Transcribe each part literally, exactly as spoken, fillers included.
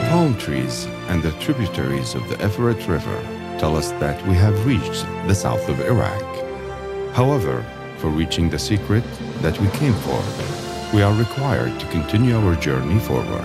The palm trees and the tributaries of the Euphrates River tell us that we have reached the south of Iraq. However, for reaching the secret that we came for, we are required to continue our journey forward.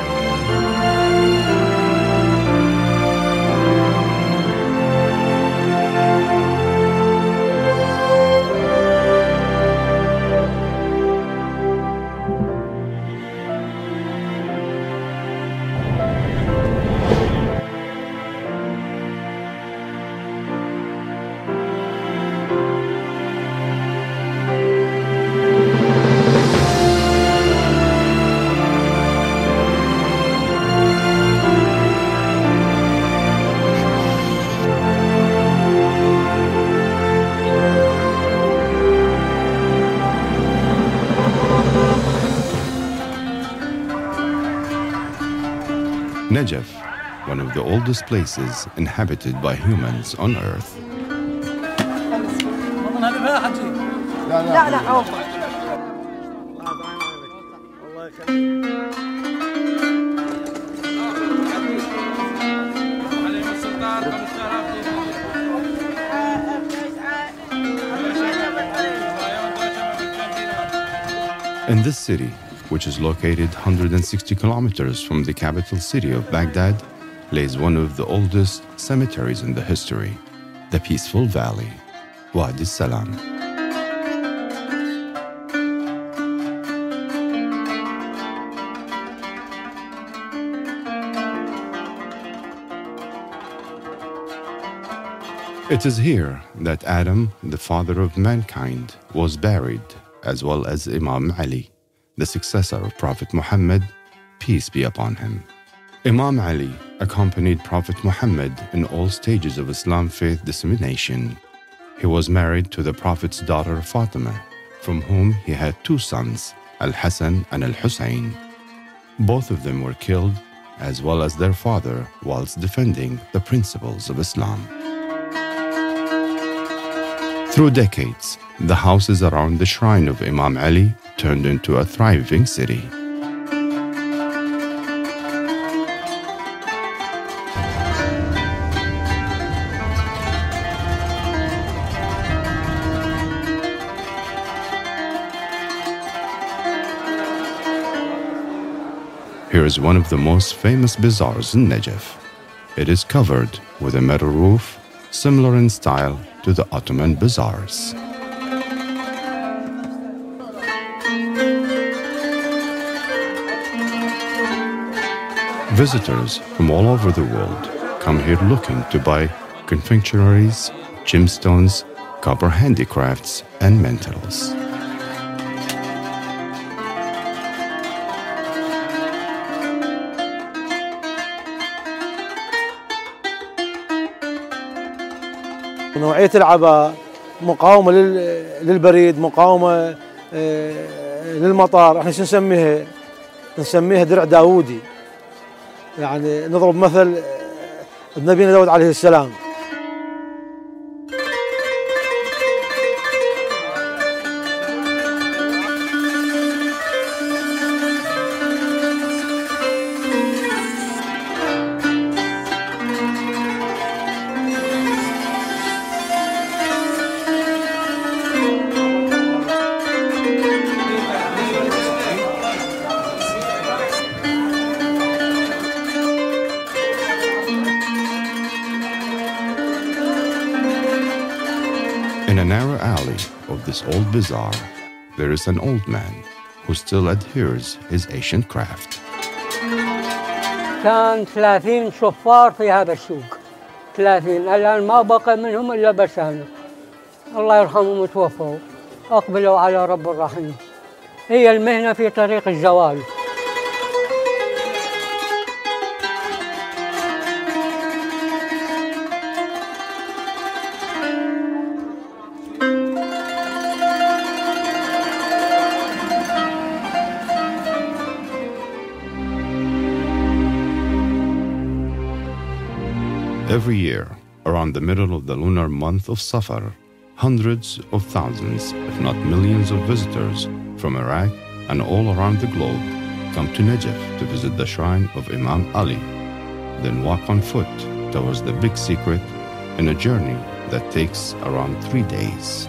Najaf, one of the oldest places inhabited by humans on Earth. In this city, which is located one hundred sixty kilometers from the capital city of Baghdad, lays one of the oldest cemeteries in the history, the peaceful valley, Wadi Salam. It is here that Adam, the father of mankind, was buried, as well as Imam Ali, the successor of Prophet Muhammad, peace be upon him. Imam Ali accompanied Prophet Muhammad in all stages of Islam faith dissemination. He was married to the Prophet's daughter Fatima, from whom he had two sons, Al-Hassan and Al-Hussein. Both of them were killed, as well as their father, whilst defending the principles of Islam. Through decades, the houses around the shrine of Imam Ali turned into a thriving city. Here is one of the most famous bazaars in Najaf. It is covered with a metal roof, similar in style to the Ottoman bazaars. Visitors from all over the world come here looking to buy confectionaries, gemstones, copper handicrafts, and mantles. نوعية العباء مقاومة للبريد، مقاومة للمطار، احنا شو نسميها؟ نسميها درع داوودي. يعني نضرب مثل نبينا داود عليه السلام. In a narrow alley of this old bazaar, there is an old man who still adheres his ancient craft. كان ثلاثين شفار في هذا السوق، ثلاثين، الآن ما بقى منهم إلا بسانة. الله يرحمهم وتوفوا، أقبلوا على رب الرحيم. هي المهنة في طريق الزوال. Every year, around the middle of the lunar month of Safar, hundreds of thousands, if not millions of visitors from Iraq and all around the globe come to Najaf to visit the shrine of Imam Ali, then walk on foot towards the big secret in a journey that takes around three days.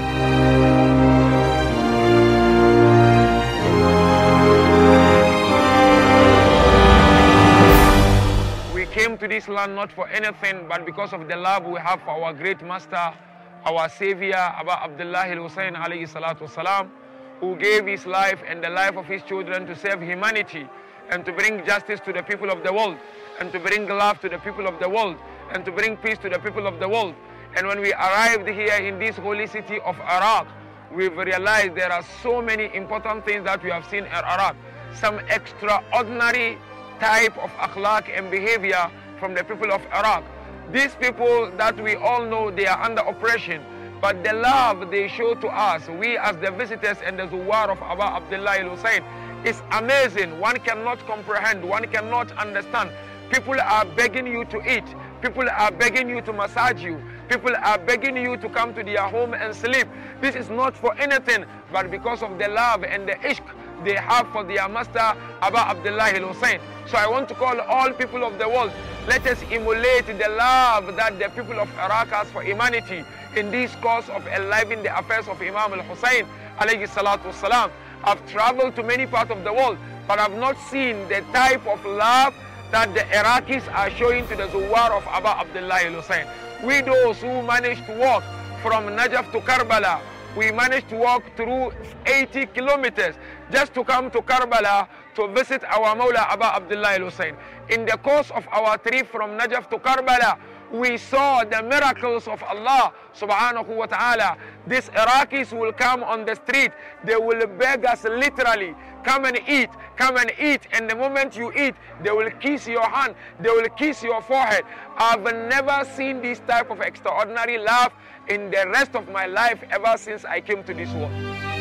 We came to this land not for anything but because of the love we have for our great master, our savior, Aba Abdullah al-Hussein alayhi salatu wasalam, who gave his life and the life of his children to save humanity and to bring justice to the people of the world and to bring love to the people of the world and to bring peace to the people of the world. And when we arrived here in this holy city of Iraq, we've realized there are so many important things that we have seen in Iraq. Some extraordinary type of akhlaq and behavior from the people of Iraq. These people that we all know, they are under oppression, but the love they show to us, we as the visitors and the zuwar of Aba Abdullah al-Hussein, is amazing. One cannot comprehend, one cannot understand. People are begging you to eat. People are begging you to massage you. People are begging you to come to their home and sleep. This is not for anything, but because of the love and the ishq they have for their master, Aba Abdullah al-Hussein. So I want to call all people of the world, let us emulate the love that the people of Iraq has for humanity in this cause of enlivening the affairs of Imam al-Hussein, alayhi salatu wasalam. I've traveled to many parts of the world, but I've not seen the type of love that the Iraqis are showing to the zuwar of Aba Abdullah al-Hussein. We those who managed to walk from Najaf to Karbala, we managed to walk through eighty kilometers just to come to Karbala to visit our Mawla Aba Abdullah al-Hussein. In the course of our trip from Najaf to Karbala, we saw the miracles of Allah subhanahu wa ta'ala. These Iraqis will come on the street, they will beg us literally, come and eat, come and eat, and the moment you eat, they will kiss your hand, they will kiss your forehead. I've never seen this type of extraordinary love in the rest of my life ever since I came to this world.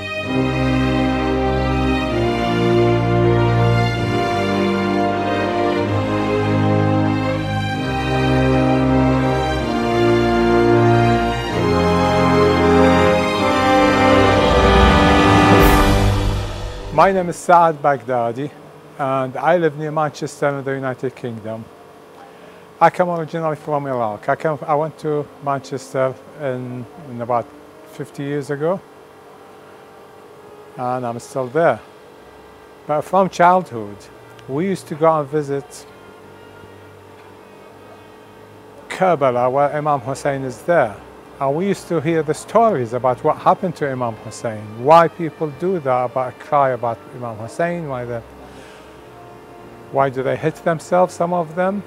My name is Saad Baghdadi and I live near Manchester in the United Kingdom. I come originally from Iraq. I, came, I went to Manchester in, in about fifty years ago and I'm still there. But from childhood, we used to go and visit Karbala where Imam Hussein is there. And we used to hear the stories about what happened to Imam Hussein, why people do that, about cry about Imam Hussein, why, the, why do they hit themselves, some of them.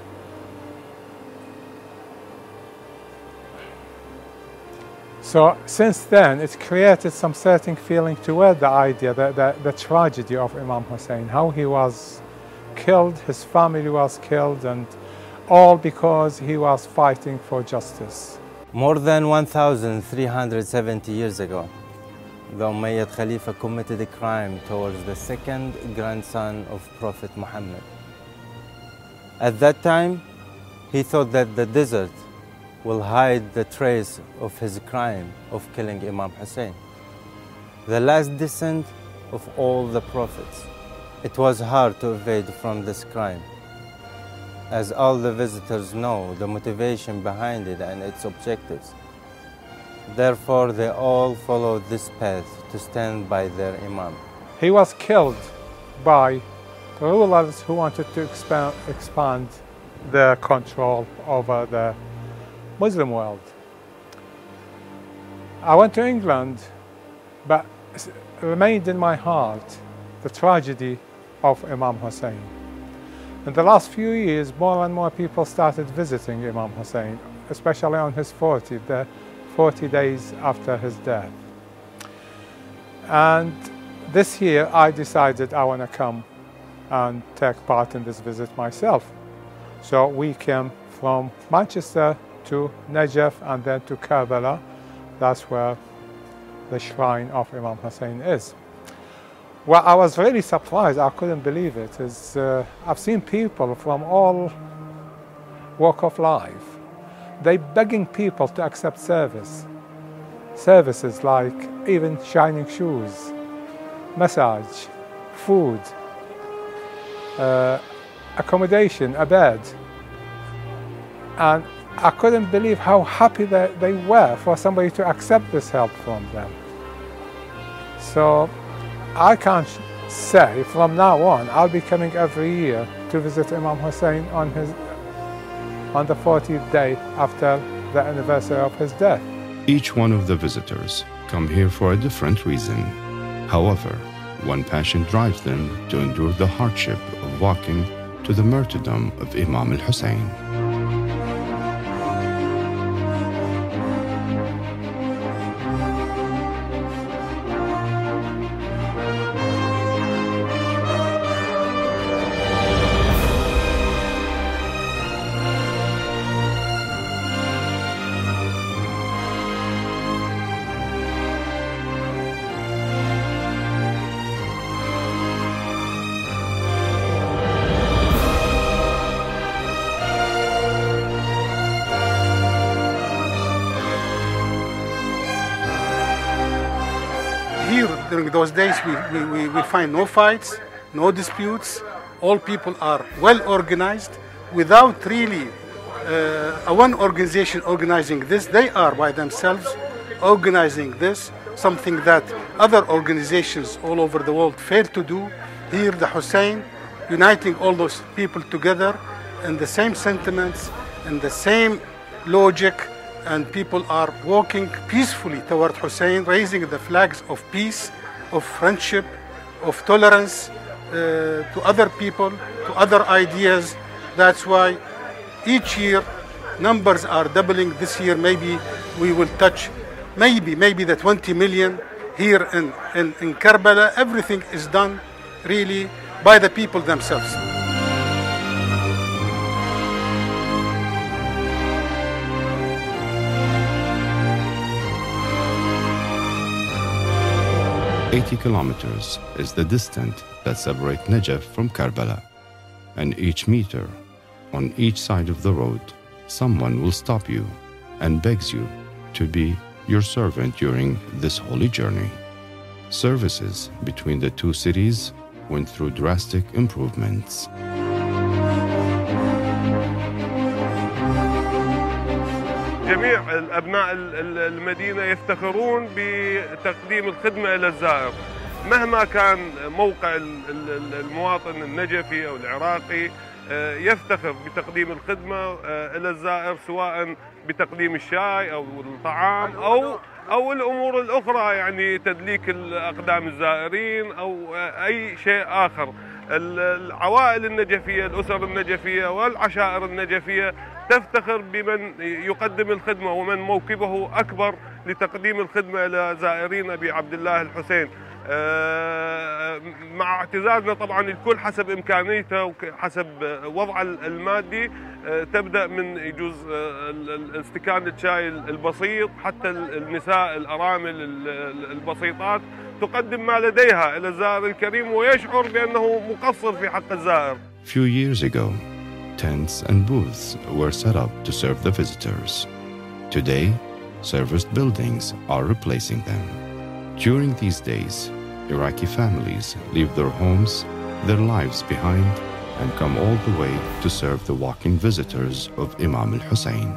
So since then, it's created some certain feeling toward the idea, that the, the tragedy of Imam Hussein, how he was killed, his family was killed, and all because he was fighting for justice. More than one thousand three hundred seventy years ago, the Umayyad Khalifa committed a crime towards the second grandson of Prophet Muhammad. At that time, he thought that the desert will hide the trace of his crime of killing Imam Hussein, the last descendant of all the prophets. It was hard to evade from this crime, as all the visitors know the motivation behind it and its objectives. Therefore, they all followed this path to stand by their Imam. He was killed by rulers who wanted to expand, expand their control over the Muslim world. I went to England, but remained in my heart the tragedy of Imam Hussein. In the last few years, more and more people started visiting Imam Hussein, especially on his fortieth, the forty days after his death. And this year, I decided I want to come and take part in this visit myself. So we came from Manchester to Najaf and then to Karbala. That's where the shrine of Imam Hussein is. Well, I was really surprised, I couldn't believe it, is uh, I've seen people from all walk of life. They begging people to accept service. Services like even shining shoes, massage, food. uh, accommodation, a bed. And I couldn't believe how happy they, they were for somebody to accept this help from them. So I can't say from now on I'll be coming every year to visit Imam Hussein on, his, on the fortieth day after the anniversary of his death. Each one of the visitors come here for a different reason. However, one passion drives them to endure the hardship of walking to the martyrdom of Imam al-Hussein. During those days, we, we, we, we find no fights, no disputes. All people are well organized without really uh, a one organization organizing this. They are by themselves organizing this, something that other organizations all over the world fail to do. Here, the Hussein, uniting all those people together in the same sentiments, in the same logic, and people are walking peacefully toward Hussein, raising the flags of peace, of friendship, of tolerance uh, to other people, to other ideas. That's why each year numbers are doubling. This year maybe we will touch maybe, maybe the twenty million here in, in, in Karbala. Everything is done really by the people themselves. eighty kilometers is the distance that separates Najaf from Karbala. And each meter, on each side of the road, someone will stop you and begs you to be your servant during this holy journey. Services between the two cities went through drastic improvements. جميع أبناء المدينة يفتخرون بتقديم الخدمة إلى الزائر مهما كان موقع المواطن النجفي أو العراقي يفتخر بتقديم الخدمة إلى الزائر سواء بتقديم الشاي أو الطعام أو أو الأمور الأخرى يعني تدليك أقدام الزائرين أو أي شيء آخر. العوائل النجفية الأسر النجفية والعشائر النجفية تفتخر بمن يقدم الخدمة ومن موكبه أكبر لتقديم الخدمة إلى زائرين أبي عبد الله الحسين، مع اعتزازنا طبعا الكل حسب إمكانيته وحسب وضعه المادي. تبدأ من يجوز استكان الشاي البسيط حتى النساء الأرامل البسيطات تقدم ما لديها إلى الزائر الكريم ويشعر بأنه مقصر في حق الزائر. Few years ago, tents and booths were set up to serve the visitors. Today, serviced buildings are replacing them. During these days, Iraqi families leave their homes, their lives behind, and come all the way to serve the walking visitors of Imam al-Hussein.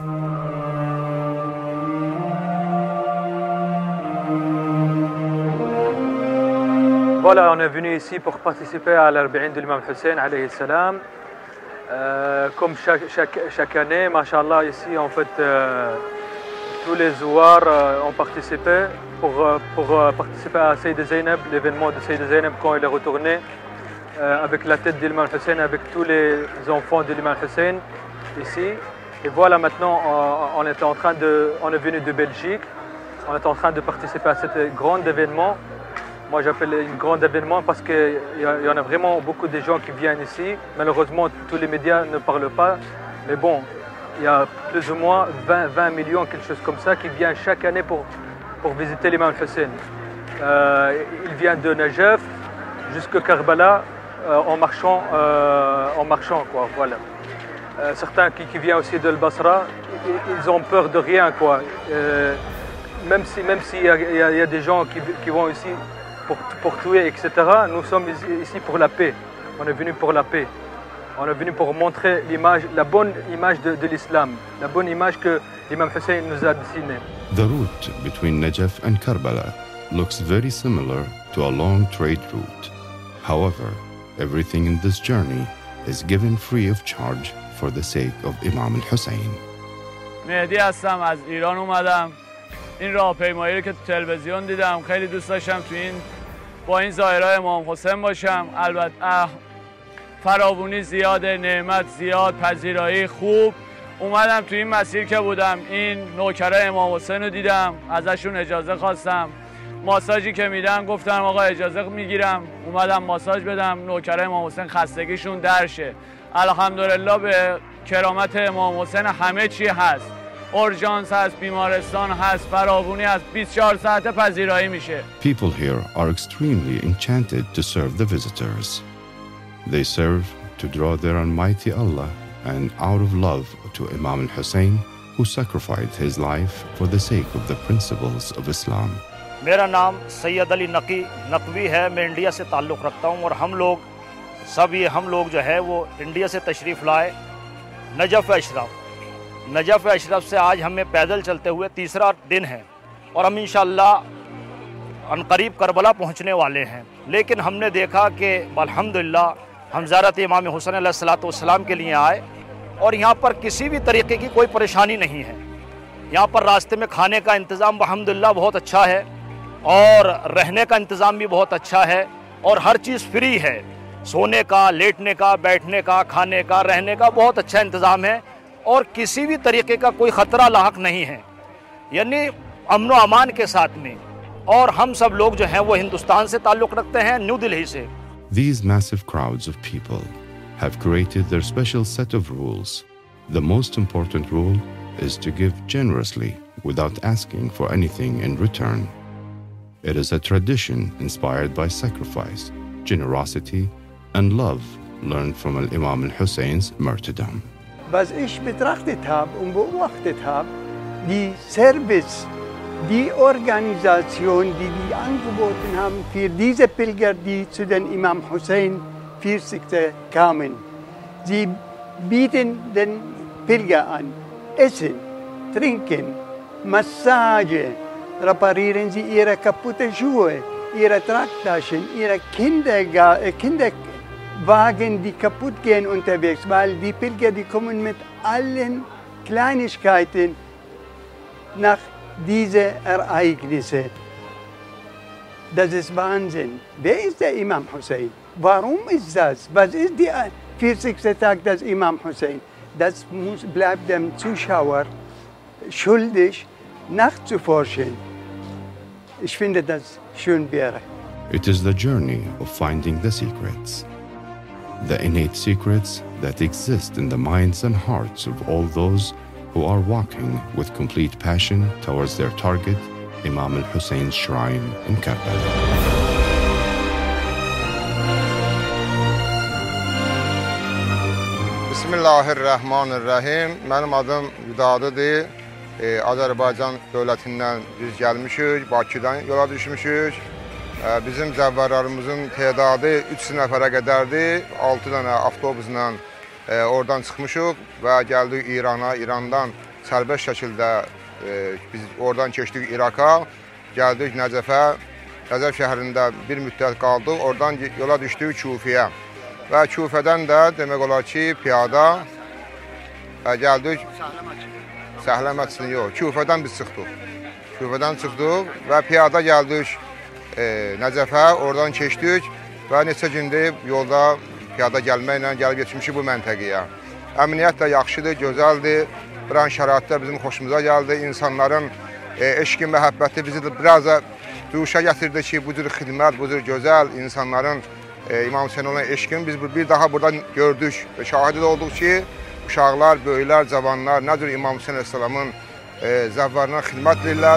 Voilà, on est venu ici pour participer à l'Arba'in de l'Imam Hussein alayhi salam. Euh, comme chaque, chaque, chaque année, mashallah, ici en fait, euh, tous les zouars euh, ont participé pour, pour euh, participer à Sayyid Zainab, l'événement de Sayyid Zainab quand il est retourné euh, avec la tête de l'Imam Hussein, avec tous les enfants de l'Imam Hussein ici. Et voilà, maintenant, on, on est en train de, on est venu de Belgique, on est en train de participer à cet grand événement. Moi, j'appelle un grand événement parce qu'il y, y en a vraiment beaucoup de gens qui viennent ici. Malheureusement, tous les médias ne parlent pas. Mais bon, il y a plus ou moins vingt, vingt millions, quelque chose comme ça, qui viennent chaque année pour, pour visiter l'Imam Hussein. Euh, il vient de Najaf jusqu'à Karbala euh, en marchant, euh, en marchant quoi, voilà. Euh, certains qui, qui viennent aussi de Basra, ils ont peur de rien, quoi. Euh, même si, même s'il y, y, y a des gens qui, qui vont ici pour, pour tuer, et cetera, nous sommes ici pour la paix. On est venu pour la paix. On est venu pour montrer l'image, la bonne image de, de l'islam, la bonne image que l'imam Hussein nous a dessinée. The route between Najaf and Karbala looks very similar to a long trade route. However, everything in this journey is given free of charge for the sake of Imam al-Hussein. مهدی هستم، از ایران اومدم. این راهپیمایی رو که تو تلویزیون دیدم خیلی دوست داشتم تو این با این ظاهرای امام حسین باشم. البته فراوانی زیاده، نعمت زیاد، پذیرایی خوب. اومدم تو این مسیر که بودم این نوکرای امام حسین رو دیدم، ازشون اجازه خواستم. ماساژی که میدن گفتم آقا اجازه میگیرم، اومدم ماساژ بدم. نوکرای امام حسین خستگیشون درشه. الحمدلله به کرامت امام حسین همه چی هست. اورژانس هست، بیمارستان هست، فراوانی هست، بیست و چهار ساعته پذیرایی میشه. People here are extremely enchanted to serve the visitors. They serve to draw their Almighty Allah and out of love to Imam al-Hussein, who sacrificed his life for the sake of the principles of Islam. मेरा नाम सैयद अली नकी नकवी है। मैं India से ताल्लुक़ रखता हूँ और हम लोग सब ये हम लोग जो है वो इंडिया से तशरीफ़ लाए नजफ़ अशरफ। नजफ़ अशरफ से आज हमें पैदल चलते हुए तीसरा दिन है और हम इंशाअल्लाह अनकरीब करबला पहुँचने वाले हैं। लेकिन हमने देखा कि अल्हम्दुलिल्लाह हम ज़ियारत इमाम हुसैन अलैहिस्सलातु वस्सलाम के लिए आए और यहाँ पर किसी भी तरीके की कोई परेशानी नहीं है। यहाँ पर रास्ते में खाने का इंतज़ाम अल्हम्दुलिल्लाह बहुत अच्छा है और रहने का इंतज़ाम भी बहुत अच्छा है और हर चीज़ फ्री है। सोने का, लेटने का, बैठने का, खाने का, रहने का बहुत अच्छा इंतज़ाम है और किसी भी तरीके का कोई ख़तरा लाहक नहीं है, यानी अमन व अमान के साथ में। और हम सब लोग जो हैं वो हिंदुस्तान से ताल्लुक़ रखते हैं, न्यू दिल्ली से। These massive crowds of people have created their special set of rules. The most important rule is to give generously without asking for anything in return. It is a tradition inspired by sacrifice, generosity, and love learned from Imam al-Hussein's martyrdom. Was ich betrachtet habe und beobachtet habe, die Service, die Organisation, die die angeboten haben für diese Pilger, die zu den Imam Hussein vierzigsten kamen. Sie bieten den Pilger an, Essen, Trinken, Massage, reparieren sie ihre kaputten Schuhe, ihre Tragtaschen, ihre Kinderga Kinderwagen, die kaputt gehen unterwegs, weil die Pilger, die kommen mit allen Kleinigkeiten nach diesen Ereignissen. Das ist Wahnsinn. Wer ist der Imam Hussein? Warum ist das? Was ist der vierzigste Tag des Imam Hussein? Das muss, bleibt dem Zuschauer schuldig, nachzuforschen. Ich finde das schön wäre. It is the journey of finding the secrets, the innate secrets that exist in the minds and hearts of all those who are walking with complete passion towards their target, Imam al-Hussein's shrine in Karbala. Bismillahirrahmanirrahim. Mənim adım Vidadıdır. Ee, Azərbaycan dövlətindən biz gəlmişik, Bakıdan yola düşmüşük. Ee, bizim cəvvarlarımızın tədadı üç nəfərə qədərdir. altı dənə avtobusla e, oradan çıxmışıq və gəldik İrana. İrandan sərbəst şəkildə e, biz oradan keçdik İraka. Gəldik Nəcəfə. Nəcəf şəhərində bir müddət qaldıq. Oradan yola düşdük Kufiyə. Və Kufədən də demək olar ki, piyada gəldik. Səhlə Məçsin yox, Kufədən biz çıxdıq. Kufədən çıxdıq və piyada gəldik e, Nəcəfə, oradan keçdik və neçə gündür yolda piyada gəlməklə gəlib geçmişik bu məntəqəyə. Əmniyyət də yaxşıdır, gözəldir. Buran şəraitlər bizim xoşumuza gəldi. İnsanların e, eşqi, məhəbbəti bizi biraz da duşa gətirdi ki, bu cür xidmət, bu cür gözəl insanların e, İmam Hüseyin olan eşqini biz bir daha burada gördük və şahidi də olduq ki, uşaqlar, böyüklər, cavanlar nə cür İmam Hüseyin Aleyhisselamın e, zəvvarına xidmət edirlər.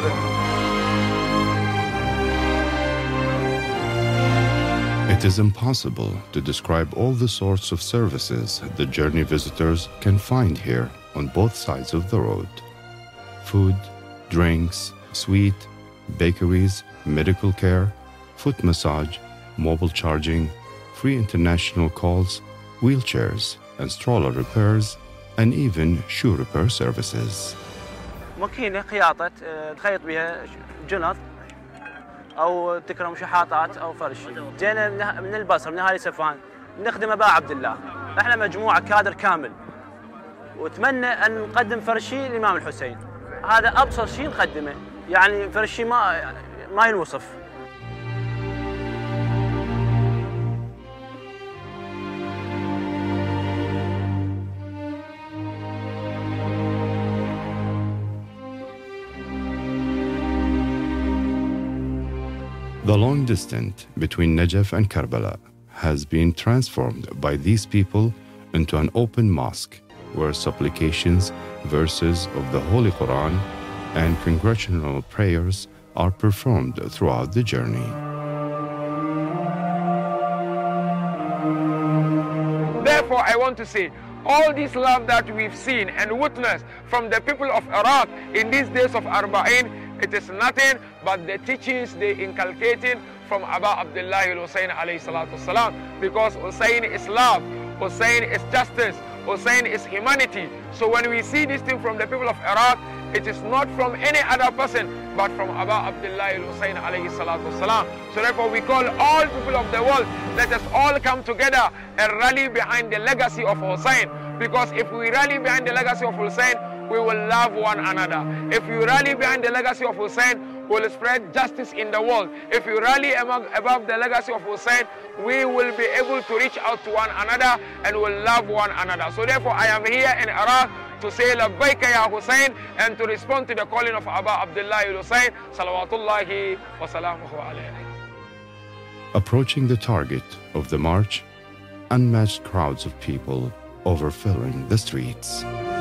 It is impossible to describe all the sorts of services the journey visitors can find here on both sides of the road. Food, drinks, sweet, bakeries, medical care, foot massage, mobile charging, free international calls, wheelchairs and stroller repairs, and even shoe repair services. ماكينة خياطة تخيط بها جنط أو تكرم شحاطات أو فرش. جينا من البصر من أهالي سفان نخدم أبا عبد الله. إحنا مجموعة كادر كامل وأتمنى أن نقدم فرشي للإمام الحسين. هذا أبسط شيء نقدمه، يعني فرشي ما ما ينوصف. The long distance between Najaf and Karbala has been transformed by these people into an open mosque where supplications, verses of the Holy Quran, and congregational prayers are performed throughout the journey. Therefore, I want to say, all this love that we've seen and witnessed from the people of Iraq in these days of Arba'in, it is nothing but the teachings they inculcated from Aba Abdullah al-Hussein alayhi salatu salam, because Hussein is love, Hussein is justice, Hussein is humanity. So when we see this thing from the people of Iraq, it is not from any other person but from Aba Abdullah al-Hussein alayhi salatu salam. So therefore we call all people of the world, let us all come together and rally behind the legacy of Hussein, because if we rally behind the legacy of Hussein, we will love one another. If you rally behind the legacy of Hussein, we will spread justice in the world. If you rally among, above the legacy of Hussein, we will be able to reach out to one another and will love one another. So therefore, I am here in Iraq to say Labbaika ya Hussein and to respond to the calling of Aba Abdullah al-Hussein, salawatullahi wa salamuhu alayhi. Approaching the target of the march, unmatched crowds of people overfilling the streets.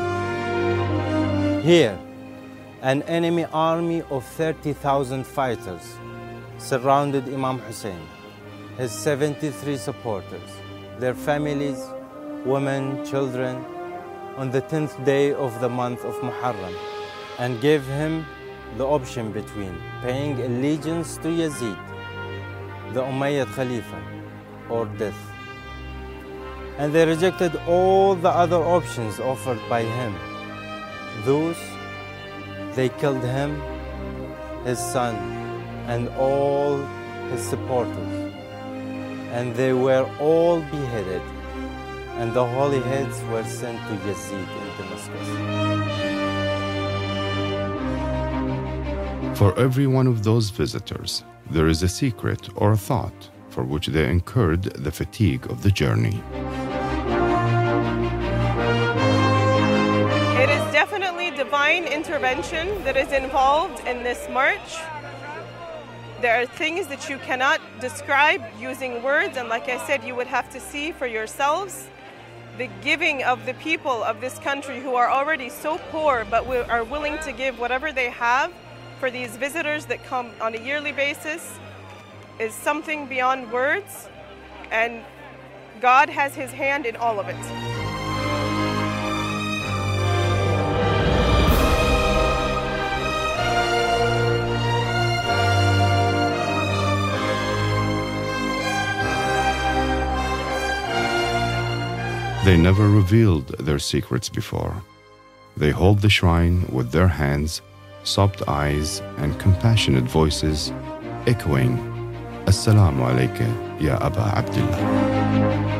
Here, an enemy army of thirty thousand fighters surrounded Imam Hussein, his seventy-three supporters, their families, women, children, on the tenth day of the month of Muharram, and gave him the option between paying allegiance to Yazid, the Umayyad Khalifa, or death. And they rejected all the other options offered by him. Thus, they killed him, his son, and all his supporters. And they were all beheaded, and the holy heads were sent to Yazid in Damascus. For every one of those visitors, there is a secret or a thought for which they incurred the fatigue of the journey. It is definitely divine intervention that is involved in this march. There are things that you cannot describe using words, and like I said, you would have to see for yourselves. The giving of the people of this country who are already so poor but are willing to give whatever they have for these visitors that come on a yearly basis is something beyond words, and God has His hand in all of it. They never revealed their secrets before. They hold the shrine with their hands, soft eyes, and compassionate voices, echoing, Assalamu alayka, ya Aba Abdullah.